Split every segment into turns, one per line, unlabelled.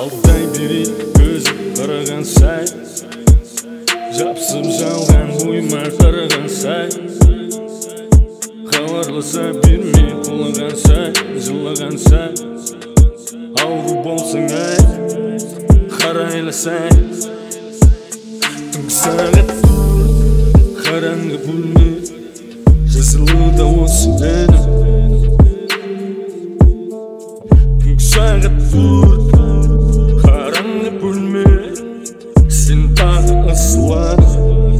Alday biri gözü karagan say, japsып жалған бойыма қараған сай, хабарласа бермей құлаған сай, жылаған сай, ауру болсаң ай, қарайласай. Түнгі сағат қараңғы бөлме, жазылуда осы әнім. Түнгі сағат қараңғы бөлме, сен тағы ысыладың.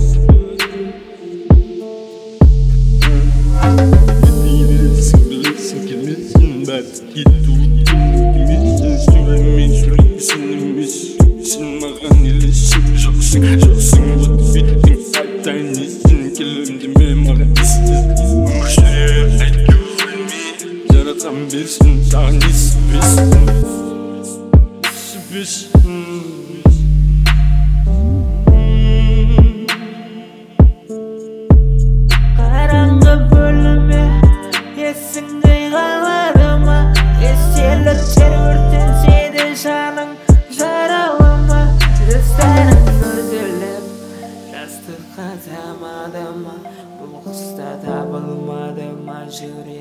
Білесің келмесін бәті кетудің, білмесін сөйлемейсің емес. Сен маған елесің, жоқсың от беттің, айтайын несін келемдеме маған естіз. Өмір жүрер әйтеу өлмей, жаратқан берсін саған несіпесін.
Қараңғы бөлме, есіңді қалады ма? Естелі тер өртенсе де жаның жаралы ма? Жастарың көзіліп, жастыққа тамады ма? Бұл қыста табылмады ма?